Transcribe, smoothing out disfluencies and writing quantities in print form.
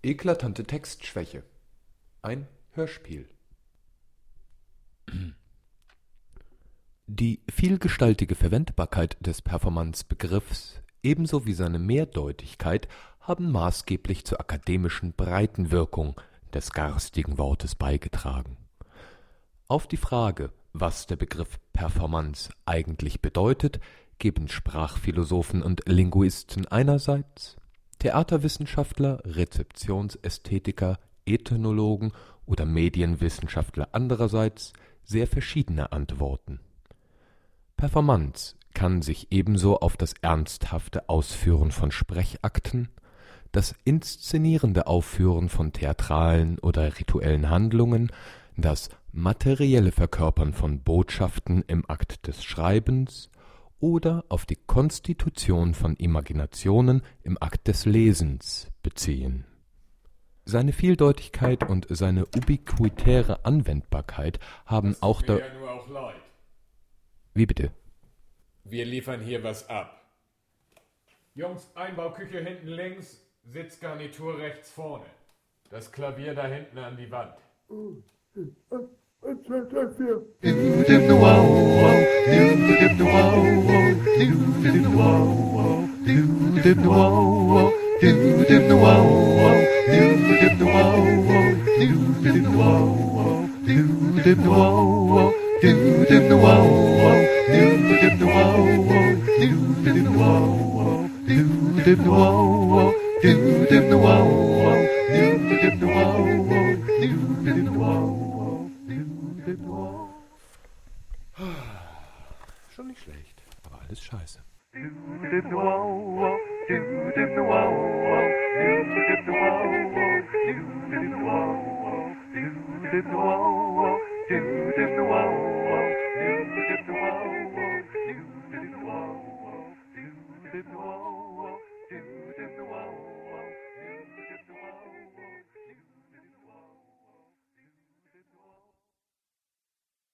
Eklatante Textschwäche. Ein Hörspiel. Die vielgestaltige Verwendbarkeit des Performance-Begriffs ebenso wie seine Mehrdeutigkeit haben maßgeblich zur akademischen Breitenwirkung des garstigen Wortes beigetragen. Auf die Frage, was der Begriff Performance eigentlich bedeutet, geben Sprachphilosophen und Linguisten einerseits, Theaterwissenschaftler, Rezeptionsästhetiker, Ethnologen oder Medienwissenschaftler andererseits sehr verschiedene Antworten. Performance kann sich ebenso auf das ernsthafte Ausführen von Sprechakten, das inszenierende Aufführen von theatralen oder rituellen Handlungen, das materielle Verkörpern von Botschaften im Akt des Schreibens oder auf die Konstitution von Imaginationen im Akt des Lesens beziehen. Seine Vieldeutigkeit und seine ubiquitäre Anwendbarkeit haben auch ja nur auch leid. Wie bitte? Wir liefern hier was ab. Jungs, Einbauküche hinten links, Sitzgarnitur rechts vorne. Das Klavier da hinten an die Wand. Schon nicht schlecht, aber alles scheiße. Do